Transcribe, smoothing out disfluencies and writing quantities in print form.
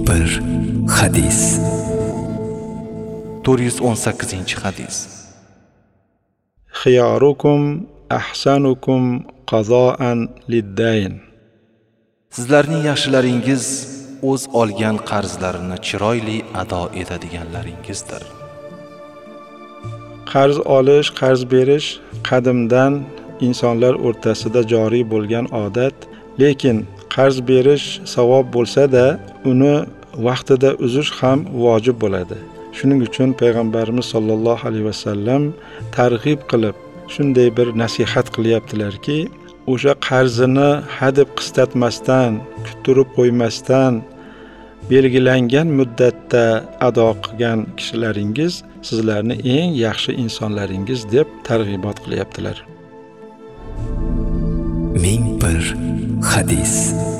bir hadis. 418 hadis. Khiyarukum ahsanukum qazoan lid-dayn. Sizlarning yaxshilaringiz o'z olgan qarzlarini chiroyli ado etadiganlaringizdir. Qarz olish, qarz berish qadimdan insonlar o'rtasida joriy bo'lgan odat, lekin qarz berish savob bo'lsa-da, uni vaqtida uzish ham vojib bo'ladi. Shuning uchun payg'ambarimiz sollallohu alayhi vasallam targ'ib qilib shunday bir nasihat qilyaptilarki, o'sha qarzini hadeb qistatmasdan, kuttirib qo'ymasdan belgilangan muddatda ado qilgan kishilaringiz sizlarni eng yaxshi insonlaringiz deb targ'ibot qilyaptilar. Ming bir hadis.